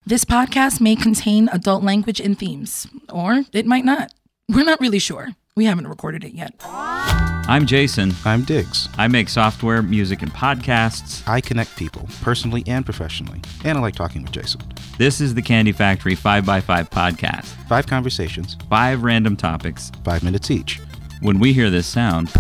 This podcast may contain adult language and themes, or it might not. We're not really sure. We haven't recorded it yet. I'm Jason. I'm Diggs. I make software, music, and podcasts. I connect people, personally and professionally, and I like talking with Jason. This is the Candy Factory 5x5 podcast. 5 conversations. 5 random topics. 5 minutes each. When we hear this sound,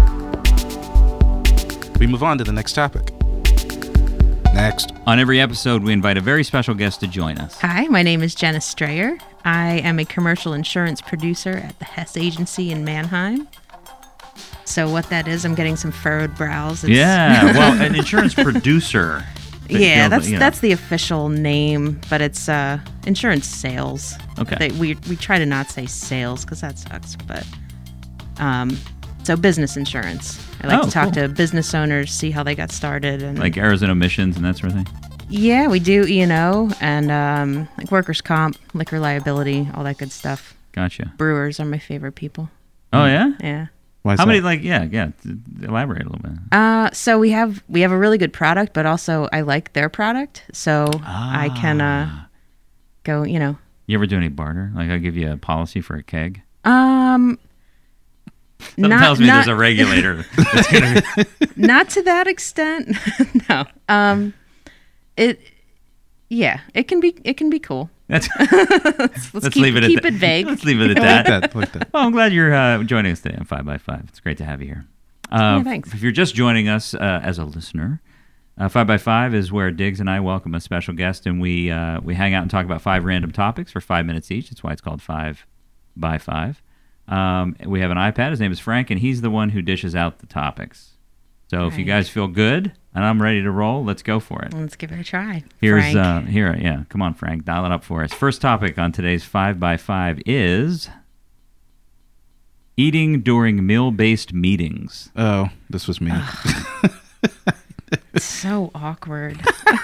we move on to the next topic. Next. On every episode, we invite a very special guest to join us. Hi, my name is Jenna Strayer. I am a commercial insurance producer at the Hess Agency in Mannheim. So what that is, I'm getting some furrowed brows. Yeah, well, an insurance producer. Yeah, that's the official name, but it's insurance sales. Okay. We try to not say sales because that sucks, but so business insurance. I like to talk to business owners, see how they got started, and like Arizona emissions and that sort of thing. Yeah, we do E&O and like workers' comp, liquor liability, all that good stuff. Gotcha. Brewers are my favorite people. Oh yeah. Yeah. Why is How that? many? Elaborate a little bit. So we have a really good product, but also I like their product, so I can go. You ever do any barter? Like I give you a policy for a keg. Something tells me there's a regulator. That's gonna be... Not to that extent. No. It can be cool. Let's Let's leave it at keep that. it vague. Let's leave it at that. I like that. Well, I'm glad you're joining us today on 5x5. It's great to have you here. Thanks. If you're just joining us as a listener, 5x5 is where Diggs and I welcome a special guest, and we hang out and talk about 5 random topics for 5 minutes each. That's why it's called 5x5. We have an iPad. His name is Frank, and he's the one who dishes out the topics. So if you guys feel good and I'm ready to roll, let's go for it. Let's give it a try. Here's Frank. Come on, Frank, dial it up for us. First topic on today's 5x5 is eating during meal-based meetings. Oh, this was me. It's so awkward.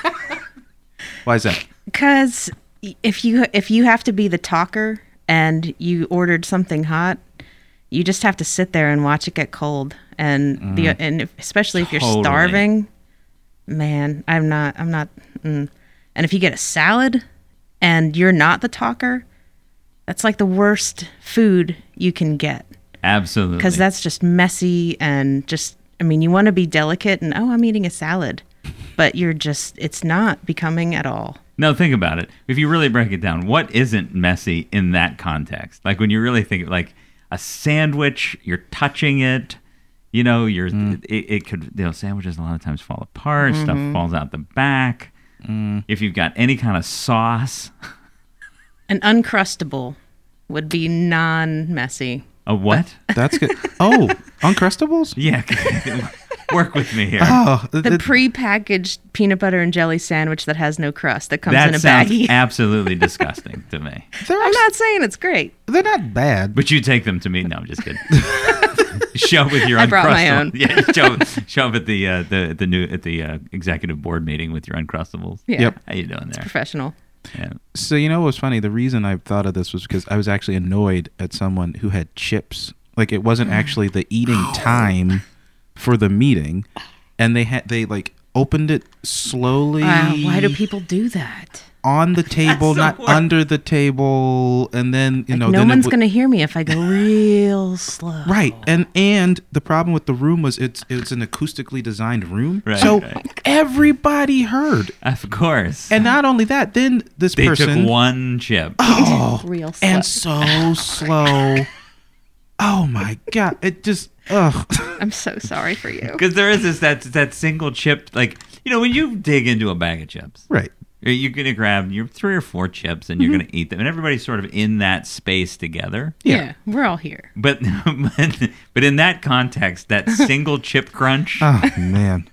Why is that? Because if you have to be the talker and you ordered something hot, you just have to sit there and watch it get cold. And especially if you're starving, man, I'm not. And if you get a salad and you're not the talker, that's like the worst food you can get. Absolutely. Because that's just messy and you want to be delicate and, I'm eating a salad. But it's not becoming at all. No, think about it. If you really break it down, what isn't messy in that context? Like when you really think like a sandwich, you're touching it, it could, sandwiches a lot of times fall apart, stuff falls out the back. If you've got any kind of sauce. An Uncrustable would be non-messy. A what? That's good. Oh, Uncrustables? Yeah. Work with me here. Oh, The pre-packaged peanut butter and jelly sandwich that has no crust that comes in a sounds baggie. absolutely disgusting to me. I'm not saying it's great. They're not bad. But you take them to me. No, I'm just kidding. Show up with your I brought my Uncrustables. own. Yeah, show up at the executive board meeting with your Uncrustables. Yeah. Yep. How you doing there? Professional. Yeah. So you know what's funny? The reason I thought of this was because I was actually annoyed at someone who had chips. Like it wasn't actually the eating time for the meeting, and they like opened it slowly. Wow, why do people do that? On the table, not worst. under the table, and then No then one's gonna hear me if I go real slow. Right, and the problem with the room was it's an acoustically designed room, Right, so right. everybody heard. Of course. And not only that, then this they person took one chip. Real slow. and so slow. Oh my god! It just I'm so sorry for you. Because there is that single chip, like, when you dig into a bag of chips, right. you're going to grab your 3 or 4 chips and you're going to eat them. And everybody's sort of in that space together. Yeah, we're all here. But in that context, that single chip crunch, Oh man.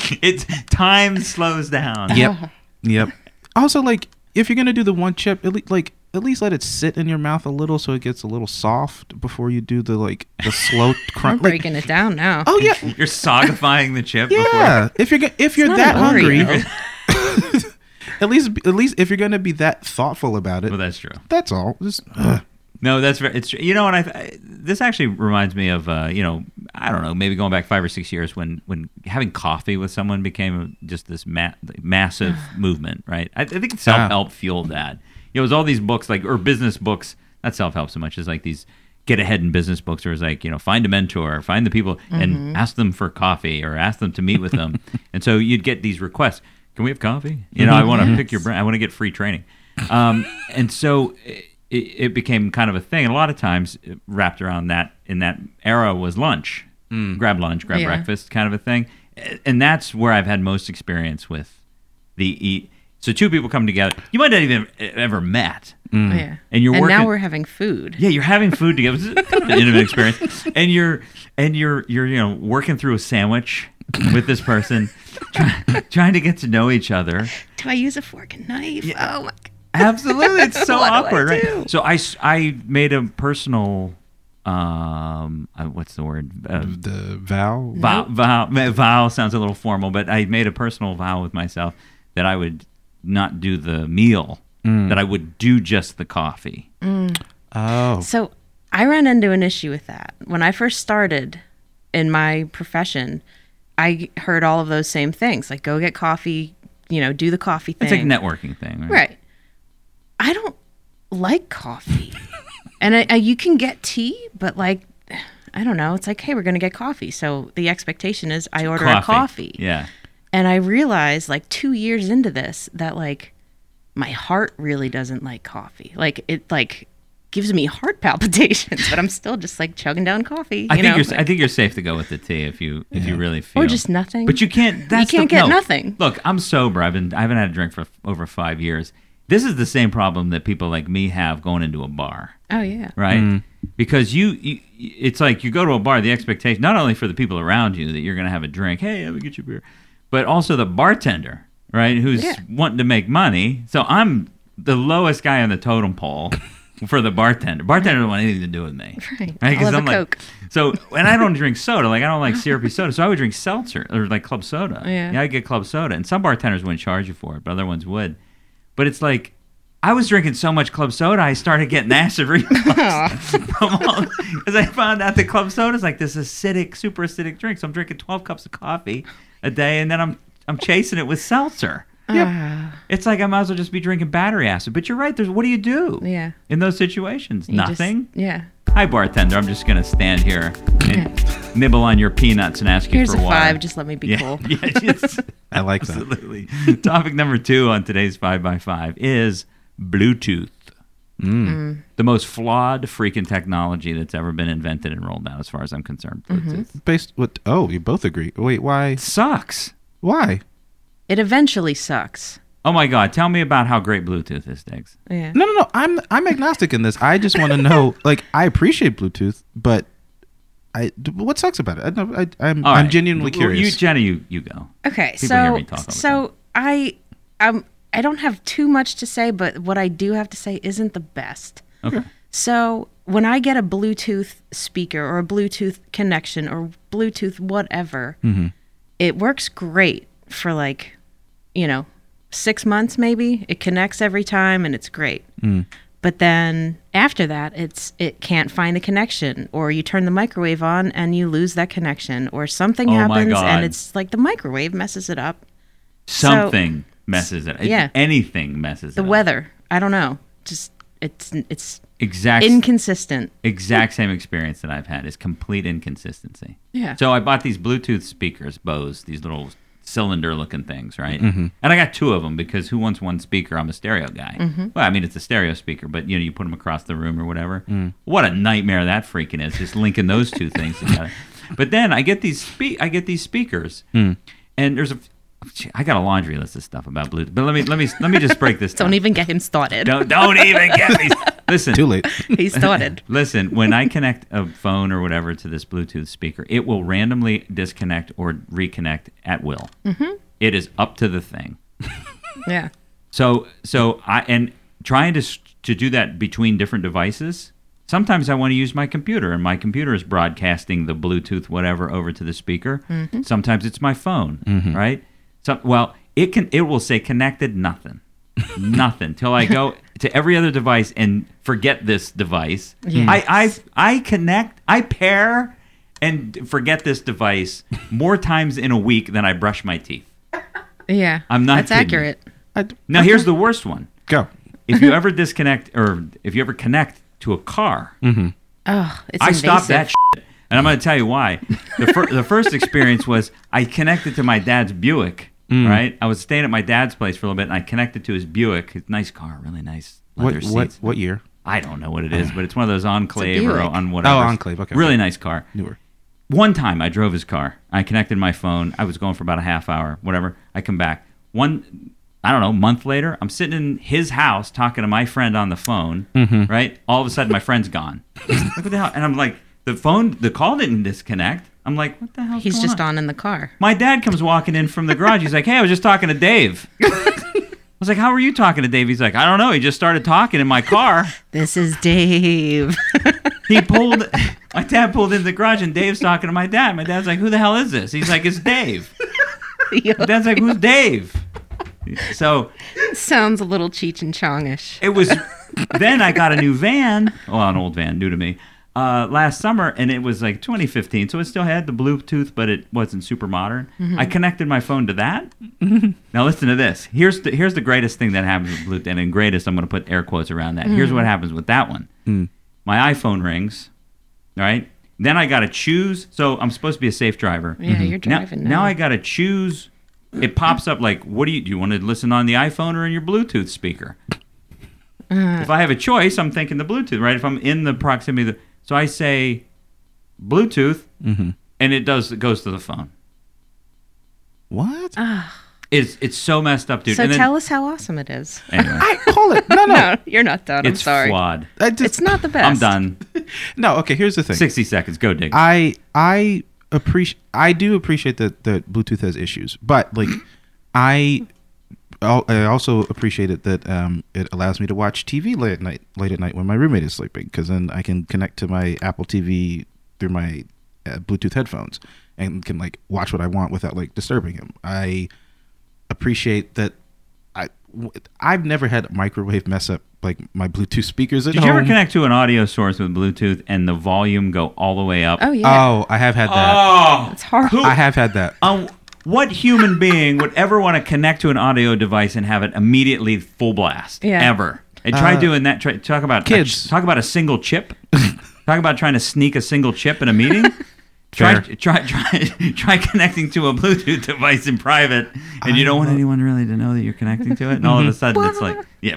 time slows down. Yep. Also, like, if you're gonna do the one chip, at least let it sit in your mouth a little so it gets a little soft before you do the slow I'm crunch. breaking it down now. Oh yeah, You're sogifying the chip yeah. If you're not that an hungry, Oreo. at least if you're gonna be that thoughtful about it, Well, that's true. that's all. Just No, that's very. It's, and this actually reminds me of I don't know, maybe going back 5 or 6 years when having coffee with someone became just this massive movement, right? I think self-help fueled that. It was all these books or business books, not self-help so much as like these get ahead in business books, or it's like, find a mentor, find the people and ask them for coffee or ask them to meet with them. And so you'd get these requests. Can we have coffee? I want to pick your brain. I want to get free training. And so it became kind of a thing. And a lot of times wrapped around that in that era was lunch. Grab lunch, grab breakfast kind of a thing. And that's where I've had most experience with the eat. So two people come together. You might not even ever met. Yeah. And you're working. And now we're having food. Yeah, you're having food together. It's kind of an intimate experience. And you're working through a sandwich with this person, trying to get to know each other. Do I use a fork and knife? Yeah. Oh my God. Absolutely, it's so awkward, do? right? So I made a personal what's the word? The vow. Vow sounds a little formal, but I made a personal vow with myself that I would not do the meal, that I would do just the coffee. Oh. So I ran into an issue with that. When I first started in my profession, I heard all of those same things, like go get coffee, do the coffee thing. It's like a networking thing, right? Right. I don't like coffee. And you can get tea, but like, I don't know. It's like, hey, we're going to get coffee. So the expectation is I order a coffee. Yeah. And I realized like 2 years into this that like my heart really doesn't like coffee. Like it like gives me heart palpitations, but I'm still just like chugging down coffee. I think you're safe to go with the tea if you really feel. Or just nothing. But you can't. You can't get nothing. Look, I'm sober. I haven't had a drink for over 5 years. This is the same problem that people like me have going into a bar. Oh yeah. Right? Because it's like you go to a bar, the expectation, not only for the people around you that you're going to have a drink, hey, let me get you a beer, but also the bartender, right, who's wanting to make money. So I'm the lowest guy on the totem pole for the bartender. Bartender don't want anything to do with me. Right? I'll have a Coke. So, and I don't drink soda. Like, I don't like syrupy soda. So I would drink seltzer or like club soda. Yeah. I'd get club soda. And some bartenders wouldn't charge you for it, but other ones would. But it's like, I was drinking so much club soda, I started getting acid reflux. Because I found out that club soda is like this acidic, super acidic drink. So I'm drinking 12 cups of coffee a day, and then I'm chasing it with seltzer. Yep. It's like I might as well just be drinking battery acid. But you're right. What do you do? Yeah. In those situations, nothing. Yeah. Hi, bartender. I'm just gonna stand here and nibble on your peanuts and ask you Here's for a water. 5. Just let me be cool. Yeah, I like that. Absolutely. Topic number 2 on today's 5x5 is Bluetooth. The most flawed freaking technology that's ever been invented and rolled out, as far as I'm concerned. Bluetooth. Based what? Oh, you both agree. Wait, why? It sucks. Why? It eventually sucks. Oh my God! Tell me about how great Bluetooth is, Diggs. Yeah. No. I'm agnostic in this. I just want to know. Like, I appreciate Bluetooth, but what sucks about it? I'm genuinely curious. Jenny, you go. Okay, People hear me talk all the time. I don't have too much to say, but what I do have to say isn't the best. Okay. So when I get a Bluetooth speaker or a Bluetooth connection or Bluetooth whatever, it works great for 6 months maybe. It connects every time and it's great. But then after that, it can't find a connection, or you turn the microwave on and you lose that connection, or something happens and it's like the microwave messes it up. Something messes it. Yeah. Anything messes it up. The weather. I don't know. Just it's exact inconsistent. Exact same experience that I've had is complete inconsistency. Yeah. So I bought these Bluetooth speakers, Bose, these little cylinder-looking things, right? And I got 2 of them because who wants one speaker? I'm a stereo guy. Well, I mean, it's a stereo speaker, but you put them across the room or whatever. What a nightmare that freaking is, just linking those 2 things together. But then I get these speakers, and I got a laundry list of stuff about Bluetooth. But let me just break this down. Don't even get him started. Don't even get me. Listen. Too late. He started. Listen, when I connect a phone or whatever to this Bluetooth speaker, it will randomly disconnect or reconnect at will. It is up to the thing. Yeah. So trying to do that between different devices. Sometimes I want to use my computer, and my computer is broadcasting the Bluetooth whatever over to the speaker. Sometimes it's my phone, right? So, well, it will say connected nothing till I go to every other device and forget this device. Yes. I connect, I pair and forget this device more times in a week than I brush my teeth. Yeah. I'm not That's kidding. accurate. Now, here's the worst one. Go. If you ever disconnect or if you ever connect to a car, Oh, it's I invasive. stopped that shit. And I'm going to tell you why. The first experience was I connected to my dad's Buick, right? I was staying at my dad's place for a little bit, and I connected to his Buick. His nice car, really nice leather seats. What year? I don't know what it is, but it's one of those Enclave or Buick. on whatever. Oh, Enclave, okay. Really nice car. Newer. One time I drove his car. I connected my phone. I was going for about a half hour, whatever. I come back. I don't know, month later, I'm sitting in his house talking to my friend on the phone, right? All of a sudden, my friend's gone. Like, what the hell? And I'm like, the call didn't disconnect. I'm like, what the hell? He's just on in the car. My dad comes walking in from the garage. He's like, hey, I was just talking to Dave. I was like, how were you talking to Dave? He's like, I don't know. He just started talking in my car. This is Dave. My dad pulled into the garage and Dave's talking to my dad. My dad's like, who the hell is this? He's like, it's Dave. My dad's like, who's Dave? So Sounds a little Cheech and Chongish. it was. Then I got a new van. Well, an old van, new to me. Last summer, and it was like 2015, so it still had the Bluetooth, but it wasn't super modern. I connected my phone to that. Now listen to this. Here's the greatest thing that happens with Bluetooth, and in greatest, I'm going to put air quotes around that. Here's what happens with that one. My iPhone rings, right? Then I got to choose. So I'm supposed to be a safe driver. Yeah, you're driving now I got to choose. It pops up like, do you want to listen on the iPhone or in your Bluetooth speaker? If I have a choice, I'm thinking the Bluetooth, right? If I'm in the proximity of the... So I say Bluetooth, and it goes to the phone. What? It's so messed up, dude. So and then, tell us how awesome it is. anyway, Hold it. No. No, you're not done. I'm it's sorry. flawed. It's not the best. I'm done. No. Okay. Here's the thing. 60 seconds. Go, Dig. I do appreciate that Bluetooth has issues, but like I also appreciate it that it allows me to watch TV late at night when my roommate is sleeping, because then I can connect to my Apple TV through my Bluetooth headphones and can like watch what I want without like disturbing him. I appreciate that. I've never had a microwave mess up like my Bluetooth speakers at Did home. you ever connect to an audio source with Bluetooth and the volume go all the way up? Oh, yeah. Oh, I have had that. Oh, It's hard. I have had that. What human being would ever want to connect to an audio device and have it immediately full blast? Yeah. Ever? And try doing that. Talk about kids. Talk about a single chip. Talk about trying to sneak a single chip in a meeting. Try connecting to a Bluetooth device in private, and you don't want anyone really to know that you're connecting to it. And all of a sudden, it's like, yeah.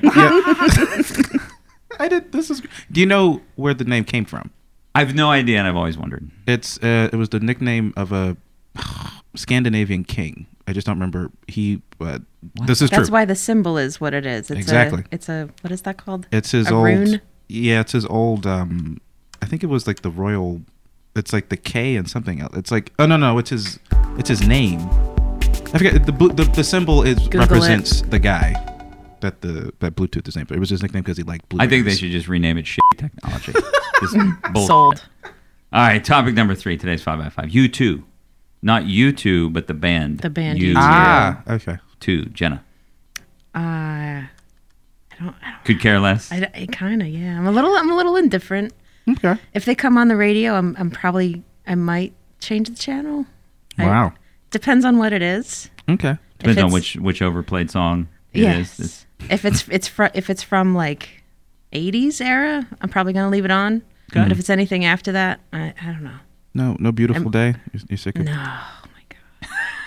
I did. Do you know where the name came from? I have no idea, and I've always wondered. It was the nickname of a Scandinavian king. I just don't remember. This is That's true. why the symbol is what it is. It's Exactly. It's a what is that called? It's his a old. rune? Yeah, it's his old. I think it was like the royal. It's like the K and something else. It's like no. It's his name. I forget the symbol represents the guy that Bluetooth is named for. It was his nickname because he liked Bluetooth. I think they should just rename it shit technology. Just bullshit. Sold. All right, topic number 3, today's 5x5. U2. Not U2, but the band. The band U2. Ah, okay. Jenna. I don't. Could care less. I kind of yeah. I'm a little indifferent. Okay. If they come on the radio, I might change the channel. Wow. Depends on what it is. Okay. Depends on it's- which overplayed song it Yes. is. If it's from like 80s era, I'm probably gonna leave it on. Okay. But if it's anything after that, I don't know. No beautiful day. You're sick of. No, oh my god.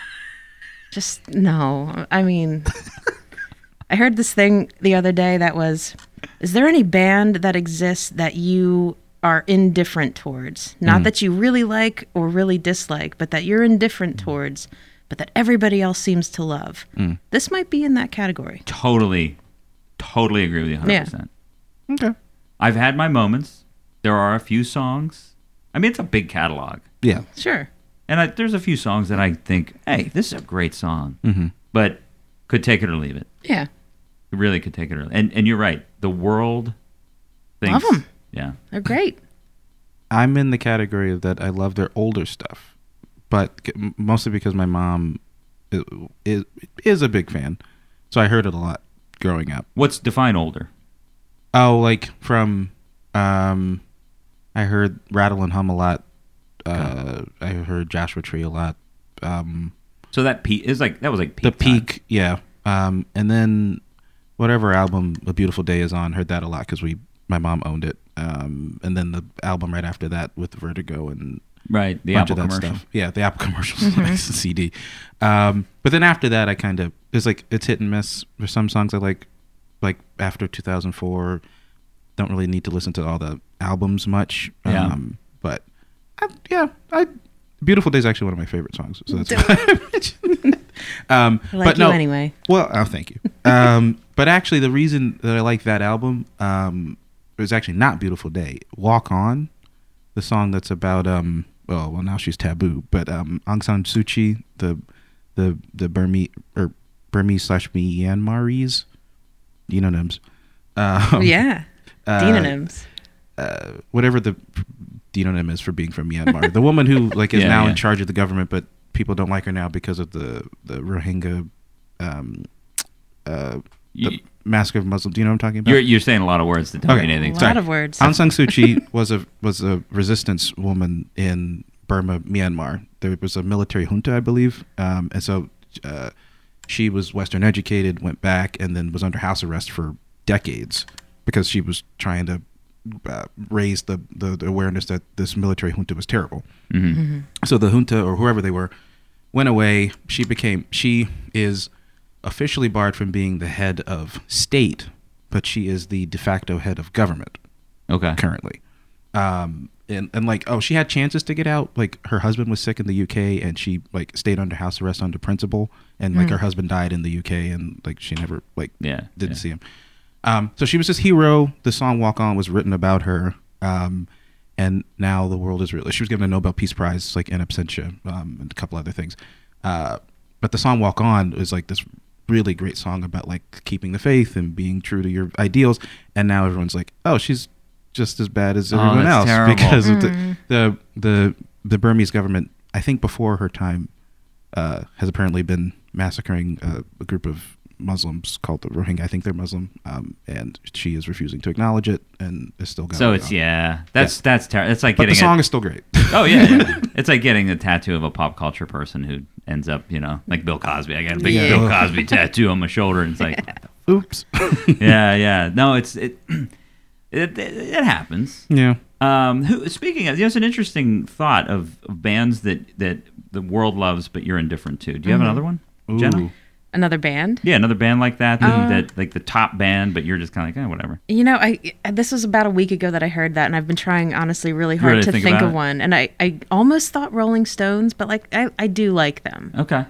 Just no. I mean, I heard this thing the other day that was, is there any band that exists that you are indifferent towards? Not that you really like or really dislike, but that you're indifferent towards, but that everybody else seems to love. This might be in that category. Totally agree with you 100%. Okay. I've had my moments. There are a few songs. I mean, it's a big catalog. Yeah. Sure. And there's a few songs that I think, hey, this is a great song. But could take it or leave it. Yeah. It really could take it or leave it. And you're right. The world thinks... Love 'em. Yeah. They're great. I'm in the category of that I love their older stuff, but mostly because my mom is a big fan, so I heard it a lot growing up. What's define older? Oh, like from I heard Rattle and Hum a lot I heard Joshua Tree a lot. So that was like peak The time. Peak, yeah. And then whatever album A Beautiful Day is on, heard that a lot because my mom owned it. And then the album right after that with Vertigo and Right, the bunch Apple of that commercial. stuff. Yeah, the Apple commercials, nice CD. But then after that, I kind of it's hit and miss. There's some songs I like after 2004. Don't really need to listen to all the albums much. Yeah. But Beautiful Day is actually one of my favorite songs. So that's why I mentioned it. I like but you no, anyway. Well, thank you. But actually, the reason that I like that album was actually not Beautiful Day. Walk On, the song that's about well now she's taboo, but Aung San Suu Kyi, the Burmese/Myanmarese, Denonyms. Yeah. Denonyms. Whatever the denonym is for being from Myanmar. The woman who is now in charge of the government, but people don't like her now because of the Rohingya the massacre of Muslims. Do you know what I'm talking about? You're saying a lot of words that don't mean anything. A lot of words. Aung San Suu Kyi was a resistance woman in Burma, Myanmar. There was a military junta, I believe, and so she was Western educated, went back, and then was under house arrest for decades because she was trying to raise the awareness that this military junta was terrible. Mm-hmm. Mm-hmm. So the junta, or whoever they were, went away. She is officially barred from being the head of state, but she is the de facto head of government. Okay. Currently. And she had chances to get out. Like, her husband was sick in the UK, and she stayed under house arrest under principle, and her husband died in the UK, and she never didn't see him. So she was this hero. The song Walk On was written about her. And now the world is really, she was given a Nobel Peace Prize, in absentia, and a couple other things. But the song Walk On is this really great song about keeping the faith and being true to your ideals. And now everyone's like, oh, she's just as bad as everyone else. Terrible. Because of the Burmese government, I think before her time, has apparently been massacring a group of Muslims called the Rohingya. I think they're Muslim, and she is refusing to acknowledge it, and is still going. So it's that's terrible. It's like but getting the song is still great. Oh yeah. It's like getting a tattoo of a pop culture person who ends up, like Bill Cosby. I got a big Bill Cosby tattoo on my shoulder, and it's like, oops. yeah. No, it happens. Yeah. Speaking of, there's an interesting thought of bands that the world loves, but you're indifferent to. Do you have another one, Jenna? Another band? Yeah, another band like that, that the top band, but you're just kind of whatever. This was about a week ago that I heard that, and I've been trying honestly really hard to think of one. And I almost thought Rolling Stones, but I do like them. Okay.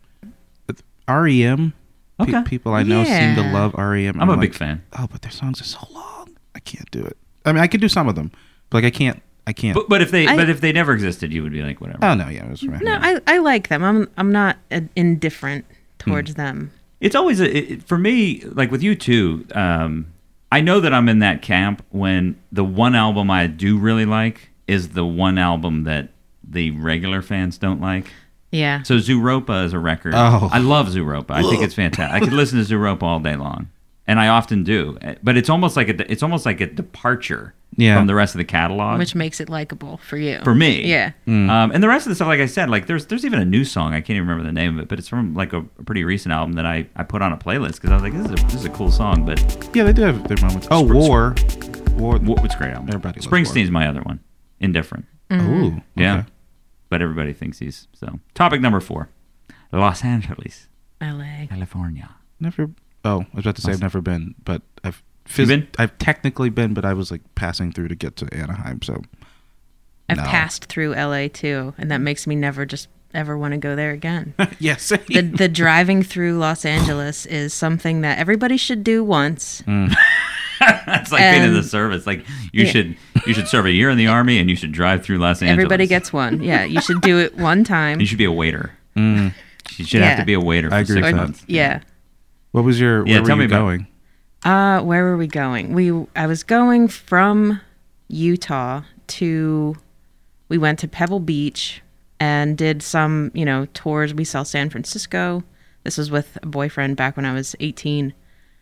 REM. Okay. People I know seem to love REM. I'm a big fan. Oh, but their songs are so long. I can't do it. I mean, I could do some of them, but I can't. But if they never existed, you would be like, whatever. Oh no, yeah, that's right. No, I like them. I'm not indifferent towards them. It's always for me, like with you too. I know that I'm in that camp when the one album I do really like is the one album that the regular fans don't like. Yeah. So Zooropa is a record. Oh. I love Zooropa. I think it's fantastic. I could listen to Zooropa all day long, and I often do. But it's almost like a departure from the rest of the catalog, which makes it likable for you. For me, yeah. And the rest of the stuff, like I said, there's even a new song. I can't even remember the name of it, but it's from a pretty recent album that I put on a playlist because I was like, this is a cool song. But yeah, they do have their moments. Oh, War. What's a great album? Everybody loves Springsteen's my other one. Indifferent. Oh, okay. Yeah. But everybody thinks he's so. Topic number 4, Los Angeles, LA, California. Never. Oh, I was about to say I've never been, but I've been? I've technically been, but I was passing through to get to Anaheim, so I've passed through LA too, and that makes me never just ever want to go there again. Yes. The driving through Los Angeles is something that everybody should do once. It's like being in the service. Like you should serve a year in the Army, and you should drive through Los Angeles. Everybody gets one. Yeah, you should do it one time. You should be a waiter. You should have to be a waiter for 6 months. Yeah. What was your? Where were you going? Where were we going? I was going from Utah to. We went to Pebble Beach and did some, tours. We saw San Francisco. This was with a boyfriend back when I was 18.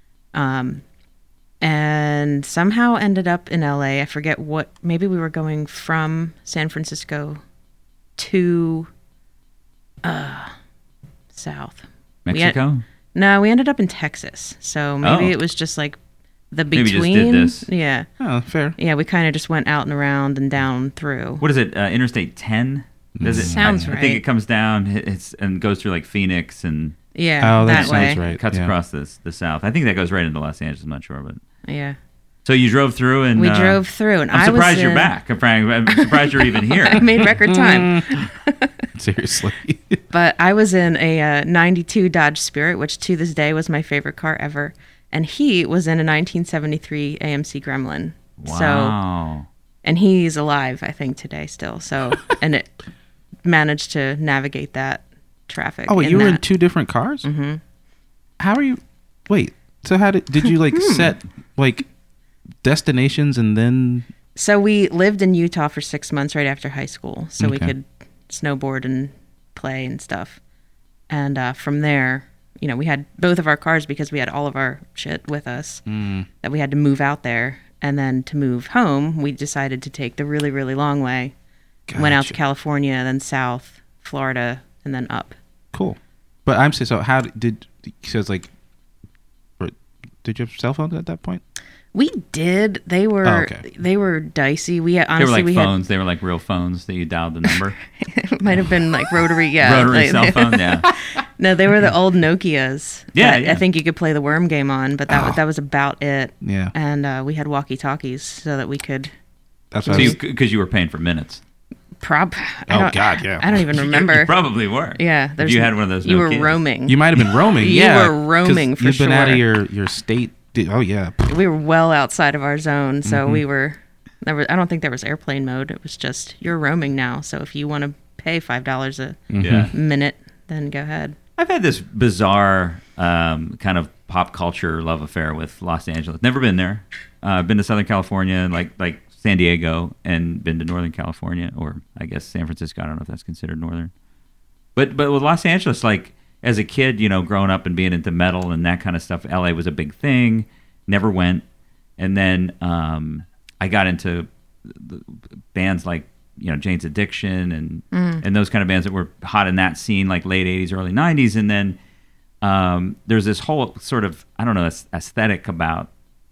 And somehow ended up in LA. I forget what. Maybe we were going from San Francisco to south. Mexico? No, we ended up in Texas. So maybe Oh. it was just like the Maybe between. just did this. Yeah. Oh, fair. Yeah, we kind of just went out and around and down through. What is it? Interstate 10? Does it? Sounds I think right. it comes down and goes through like Phoenix and Yeah, Oh, that that way. sounds right. cuts yeah. across the south. I think that goes right into Los Angeles. I'm not sure, but Yeah. so you drove through and We drove through, and I'm I surprised was you're in- back. I'm surprised you're even here. I made record time. Seriously. But I was in a 92 Dodge Spirit, which to this day was my favorite car ever. And he was in a 1973 AMC Gremlin. So, Wow. and he's alive, I think, today still. So, and it managed to navigate that traffic. Oh, wait, you were in that. 2 different cars? Mm-hmm. How are you? Wait, so how did you like set like destinations and then? So we lived in Utah for 6 months right after high school, so we Okay. could snowboard and play and stuff. And from there, you know, we had both of our cars because we had all of our shit with us that we had to move out there. And then to move home, we decided to take the really, really long way. Went out to Gotcha. California, then south, Florida, and then up. Cool. But I'm saying, so how did? So it's like, did you have cell phones at that point? We did. They were okay. they were dicey. We They were honestly like we phones. They were like real phones that you dialed the number. had might have been like rotary. Yeah, Rotary like- cell phone. Yeah. No, they were the old Nokias. Yeah, that yeah. I think you could play the worm game on, but that was about it. Yeah. And we had walkie talkies so that we could That's So what I was, because you were paying for minutes. I Oh, don't- God, yeah. I don't even remember. You probably were. Yeah, If you had one of those. You were Nokias. roaming. you might have been roaming. You yeah, were roaming 'cause for you've been out of sure. your state. Oh yeah. We were well outside of our zone, so Mm-hmm. we were. I don't think there was airplane mode. It was just you're roaming now. So if you want to pay $5 a Yeah. minute, then go ahead. I've had this bizarre kind of pop culture love affair with Los Angeles. Never been there. Been to Southern California, like San Diego, and been to Northern California, or I guess San Francisco. I don't know if that's considered northern. But with Los Angeles, like as a kid, you know, growing up and being into metal and that kind of stuff, LA was a big thing. Never went, and then I got into the bands like, you know, Jane's Addiction and those kind of bands that were hot in that scene, like late 80s, early 90s. And then there's this whole sort of, I don't know, aesthetic about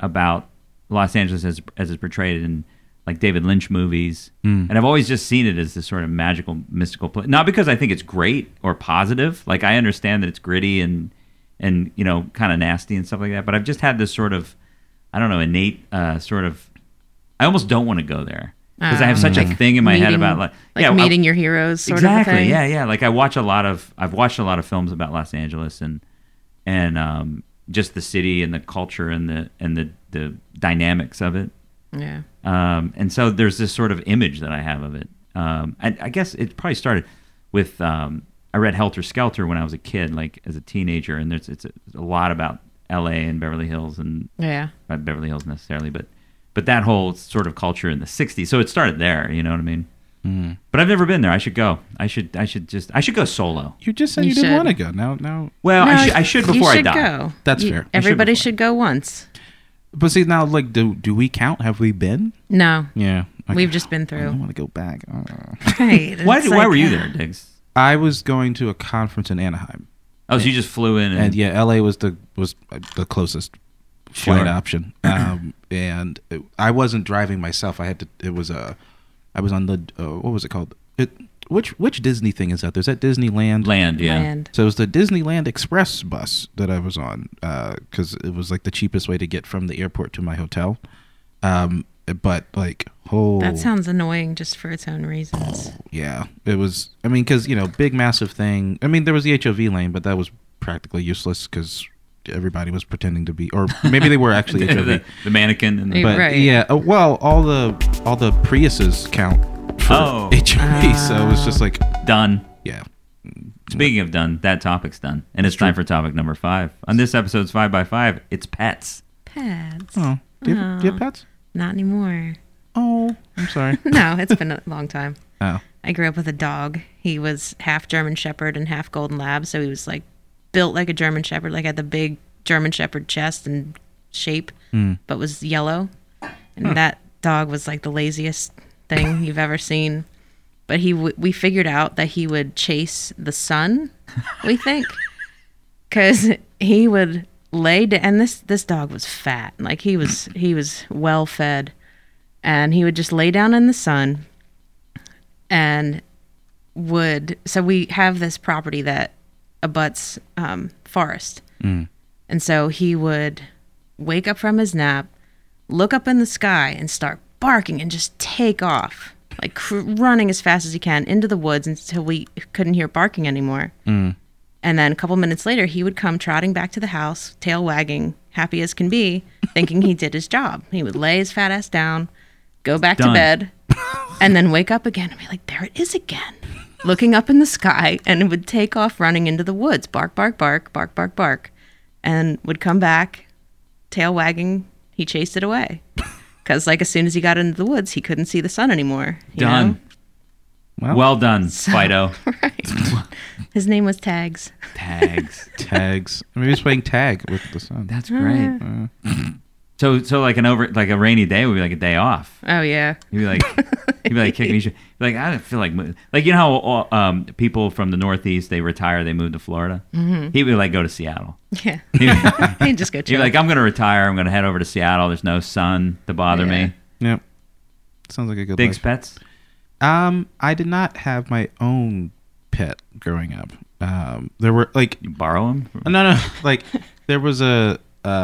Los Angeles as it's portrayed in like David Lynch movies. And I've always just seen it as this sort of magical, mystical place. Not because I think it's great or positive. Like I understand that it's gritty and you know, kind of nasty and stuff like that. But I've just had this sort of, I don't know, innate sort of, I almost don't want to go there. Because I have such a thing in my head about like meeting your heroes, sort exactly, of a thing. yeah. Like I've watched a lot of films about Los Angeles and just the city and the culture and the dynamics of it. Yeah. And so there's this sort of image that I have of it. I guess it probably started with I read Helter Skelter when I was a kid, like as a teenager, and it's a lot about L.A. and Beverly Hills and Yeah. not Beverly Hills necessarily, but that whole sort of culture in the '60s. So it started there, you know what I mean? But I've never been there. I should go. I should go solo. You just said You you didn't should. want to go. Now. Well, No, I should before you I die. Go. That's fair. Everybody before. should go once. But see now, like, do we count? Have we been? No. Yeah. We've just been I through. don't want to go back. Right. Why It's why like, were you there, Diggs? I was going to a conference in Anaheim, Oh, so you just flew in and yeah, LA was the closest flight Sure. option. And I wasn't driving myself. I had to. It was I was on the what was it called? Which Disney thing is that? There's that Disneyland. land, yeah. Land. So it was the Disneyland Express bus that I was on because it was like the cheapest way to get from the airport to my hotel. But like, That sounds annoying just for its own reasons. yeah, it was. I mean, because big massive thing. I mean, there was the HOV lane, but that was practically useless because everybody was pretending to be, or maybe they were actually HOV. the mannequin and the, Yeah. But Right. yeah, well, all the Priuses count for Oh. HOV, so it was just like, done. yeah. Speaking of done, that topic's done. And it's time for topic number 5. On this episode's 5x5, it's pets. Pets. Oh, do you have pets? Not anymore. Oh, I'm sorry. No, it's been a long time. Oh, I grew up with a dog. He was half German Shepherd and half Golden Lab, so he was like built like a German Shepherd, like had the big German Shepherd chest and shape, but was yellow. And that dog was like the laziest thing you've ever seen. but we figured out that he would chase the sun, we think, because he would lay down, and this dog was fat, like he was well fed, and he would just lay down in the sun, and so we have this property that abuts forest, and so he would wake up from his nap, look up in the sky, and start barking and just take off, like running as fast as he can into the woods until we couldn't hear barking anymore. And then a couple minutes later, he would come trotting back to the house, tail wagging, happy as can be, thinking he did his job. He would lay his fat ass down, go back to bed, and then wake up again and be like, there it is again, looking up in the sky, and it would take off running into the woods, bark, bark, bark, bark, bark, bark, and would come back, tail wagging. He chased it away. Because, like, as soon as he got into the woods, he couldn't see the sun anymore. Done. Well done, Fido. Right. His name was Tags. Tags. I mean, he was playing tag with the sun. That's great. So like a rainy day would be like a day off. Oh yeah. He'd be like kicking each. Like I feel like you know how people from the Northeast, they retire, they move to Florida. Mm-hmm. He would like go to Seattle. Yeah. He'd just go chill. He'd be like, I'm going to retire. I'm going to head over to Seattle. There's no sun to bother me. Yep. Sounds like a good Diggs life. Pets? I did not have my own pet growing up. There were like You borrow them? no, like there was a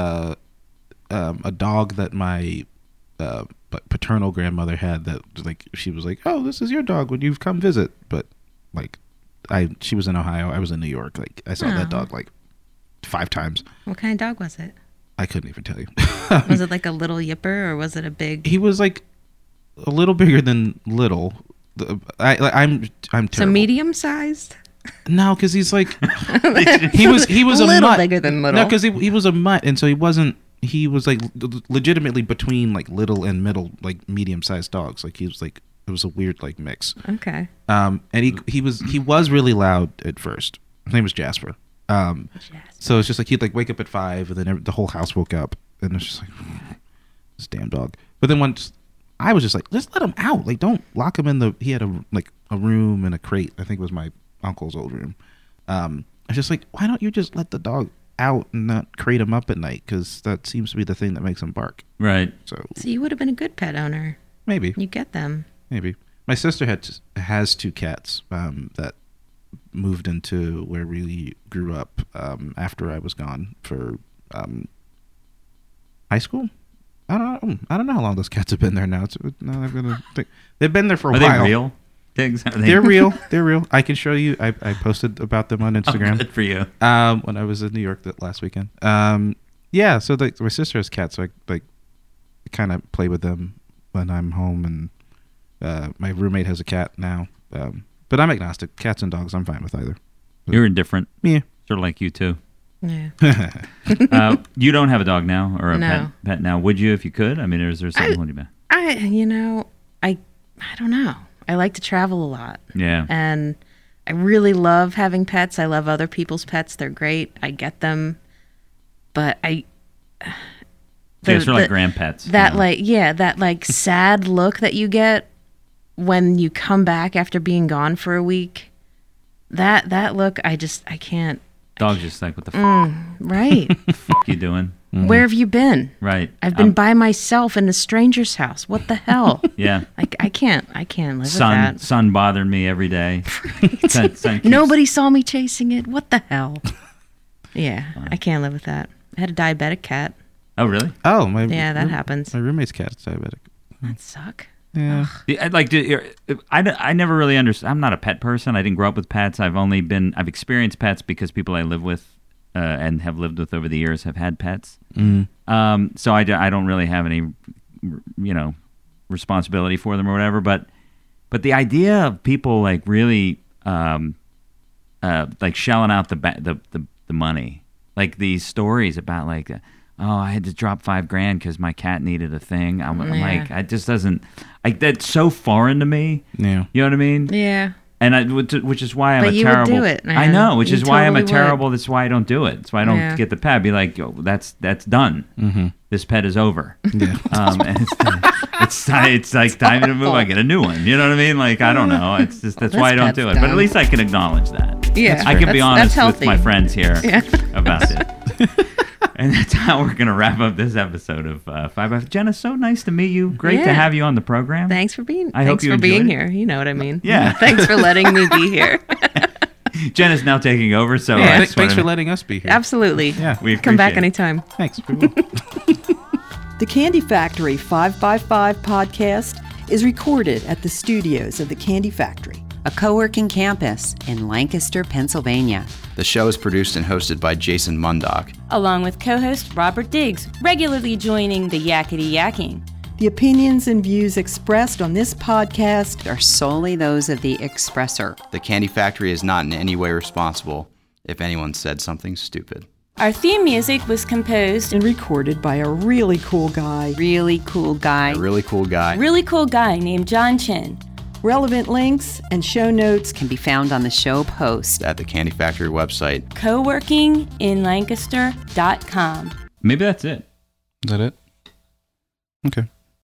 dog that my paternal grandmother had that like she was like, oh, this is your dog when you've come visit. But like she was in Ohio, I was in New York. Like I saw that dog like 5 times. What kind of dog was it? I couldn't even tell you. Was it like a little yipper or was it a big? He was like a little bigger than little. I'm terrible. So medium sized? No, because he's like he was a little mutt. bigger than little. No, because he was a mutt, and so he wasn't. He was like legitimately between like little and middle, like medium sized dogs. Like he was like it was a weird like mix. Okay. And he was really loud at first. His name was Jasper. So it's just like he'd like wake up at 5, and then the whole house woke up, and it's just like this damn dog. But then once I was just like, just let him out. Like don't lock him in the. He had a room and a crate. I think it was my uncle's old room. I was just like, why don't you just let the dog out and not crate him up at night? Because that seems to be the thing that makes him bark. Right. So you would have been a good pet owner. Maybe. You get them. Maybe. My sister has 2 cats that moved into where we grew up after I was gone for high school. I don't know how long those cats have been there now. They've been there for a while. Are they real? Diggs? They're real. They're real. I can show you. I posted about them on Instagram. Oh, good for you. When I was in New York last weekend. Yeah. So my sister has cats, so I kind of play with them when I'm home, and my roommate has a cat now. But I'm agnostic. Cats and dogs, I'm fine with either. You're indifferent. Yeah. Sort of like you too. Yeah. You don't have a dog now or a No. pet now. Would you if you could? I mean, is there something holding you back? I don't know. I like to travel a lot. Yeah. And I really love having pets. I love other people's pets. They're great. I get them. But Sort of like grandpets. That that sad look that you get when you come back after being gone for a week. That look, I can't. Dog's just like, what the fuck? Right. The fuck you doing? Mm-hmm. Where have you been? Right. I've been by myself in a stranger's house. What the hell? Yeah. I can't live with that. Sun bothered me every day. Sun keeps- Nobody saw me chasing it. What the hell? Yeah, I can't live with that. I had a diabetic cat. Oh, really? Oh, that happens. My roommate's cat is diabetic. That suck. Yeah. I never really understood. I'm not a pet person. I didn't grow up with pets. I've experienced pets because people I live with and have lived with over the years have had pets. So I don't really have any, responsibility for them or whatever. But the idea of people like really like shelling out the money, like these stories about like, oh, I had to drop $5,000 because my cat needed a thing. I'm like, it just doesn't. Like that's so foreign to me. Yeah. You know what I mean? Yeah. And which is why I'm But a you would terrible. do it, man. I know, which You is why I'm a totally would. terrible. That's why I don't do it. That's why I don't Yeah. get the pet. Be like, yo, that's done. Mm-hmm. This pet is over. Yeah. And it's like time to move. I get a new one. You know what I mean? Like I don't know. It's just that's why I don't do it. But at least I can acknowledge that. Yeah, I can be honest that's with my healthy. friends here about it. And that's how we're going to wrap up this episode of 5x5. Jenna, so nice to meet you. Great to Yeah. have you on the program. Thanks for being. I hope thanks you for being enjoyed it. here. You know what I mean. Yeah. Thanks for letting me be here. Jenna's now taking over, so Yeah. I Thanks just wanted for to- letting us be here. Absolutely. Yeah. we Come back appreciate it. anytime. Thanks. We will. The Candy Factory 5x5 podcast is recorded at the studios of the Candy Factory. A co-working campus in Lancaster, Pennsylvania. The show is produced and hosted by Jason Mundock. Along with co-host Robert Diggs, regularly joining the Yakety Yakking. The opinions and views expressed on this podcast Are solely those of the expressor. The Candy Factory is not in any way responsible if anyone said something stupid. Our theme music was composed and recorded by a really cool guy. Really cool guy. A really cool guy. really cool guy named John Chin. Relevant links and show notes Can be found on the show post. At the Candy Factory website. coworkinginlancaster.com. Maybe that's it. Is that it? Okay.